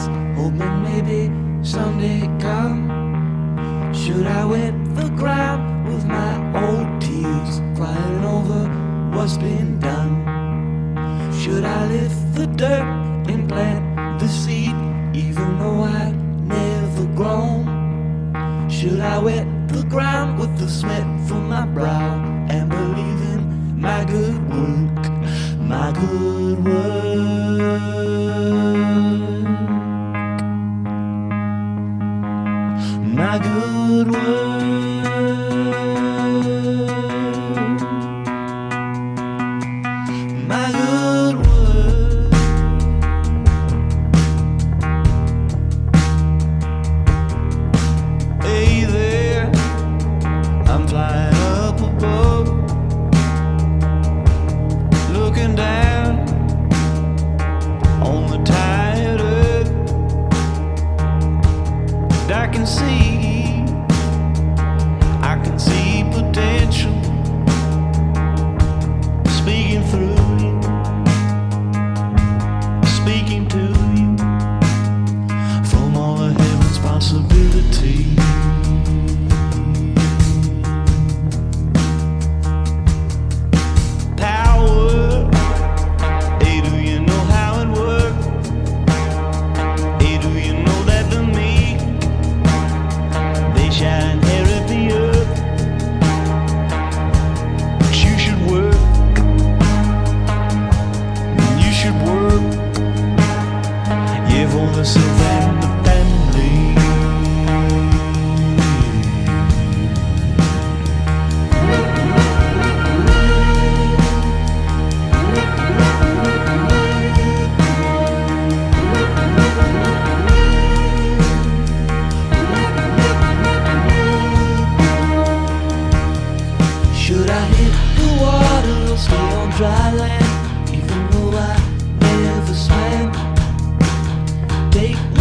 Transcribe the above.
days, hoping maybe someday come. Should I wet the ground with my old tears, crying over what's been done? Should I lift the dirt and plant the seed, even though I've never grown? Should I wet the ground with the sweat from my brow and believe in my good work, my good work, my good work, my good work? Hey there, I'm flying up above, looking down on the tired earth. And I can see potential speaking through you, speaking to you from all of heaven's possibilities. Yourself and the family. Should I hit the water or stay on dry land, even though I never swam? Take